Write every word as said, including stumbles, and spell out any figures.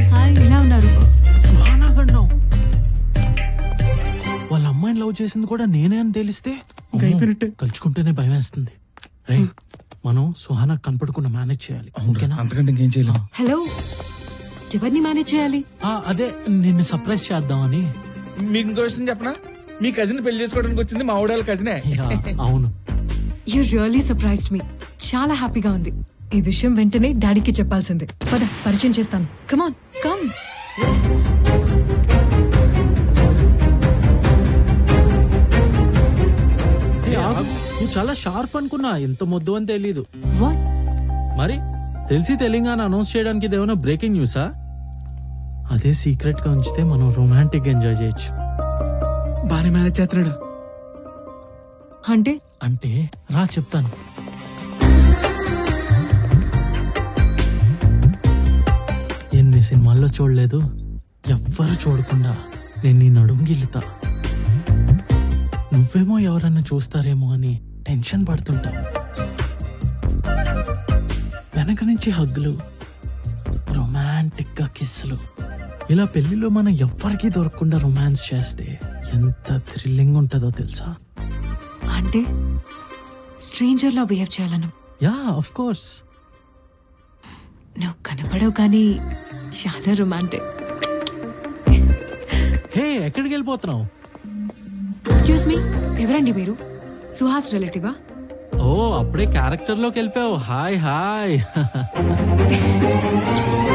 Hi, ఎలా ఉన్నారు? సుహానా గండం వాళ్ళ అమ్మాయిని లవ్ చేసింది కూడా నేనే అని తెలిస్తే అయిపోయినట్టే. తలుచుకుంటేనే భయం వేస్తుంది. రై మనం సుహానా కనపడకుండా మేనేజ్ చేయాలి, ఓకేనా? అంతకంటే ఇంకేం చేయలేం. హలో, ఎవరిని మేనేజ్ చేయాలి? ఆ, అదే నిన్ను సర్ప్రైజ్ చేద్దామని. మీకు ఇంకో విషయం చెప్పనా, మీ కజిన్ పెళ్లి చేసుకోవడానికి వచ్చింది మా ఊడాల కజినే. యా, అవును. You really surprised me. చాలా హ్యాపీగా ఉంది. ఈ విషయం వెంటనే డాడీకి చెప్పాల్సిందే. పద, పరిచయం చేస్తాను. Come on, come. ఏ, ఆగు. నువ్వు చాలా షార్ప్ అనుకున్నా, ఇంత మొద్దు అని తెలీదు. వాట్? మరి తెలిసి తెలంగాణ అనౌన్స్ చేయడానికి ఇదేమైనా బ్రేకింగ్ న్యూసా? అదే సీక్రెట్ గా ఉంచితే మనం రొమాంటిక్ ఎంజాయ్ చేయొచ్చు. బానే మేనేజ్ చేస్తున్నాడు. అంటే అంటే రా చెప్తాను. ఎన్ని సినిమాల్లో చూడలేదు, ఎవ్వరు చూడకుండా నేను నీ నడుము గిల్లుతా. నువ్వేమో ఎవరన్నా చూస్తారేమో అని టెన్షన్ పడుతుంటా. వెనక నుంచి హగ్గులు, రొమాంటిక్ గా కిస్సులు. ఇలా పెళ్లిలో మనం ఎవ్వరికీ దొరకకుండా రొమాన్స్ చేస్తే ఎంత థ్రిల్లింగ్ ఉంటుందో తెలుసా? అంటే స్ట్రేంజర్ లా బిహేవ్ చేయాలను. Yeah, of course. నువ్వు కనపడవు కానీ చాలా రొమాంటిక్. హే, ఎక్కడికి వెళ్ళిపోతున్నావు? ఎక్స్క్యూజ్ మీ, ఎవరండి మీరు? సుహాస్ రిలేటివా? ఓ, అప్పుడే క్యారెక్టర్ లోకి వెళ్ళిపోయావు. Hi hi.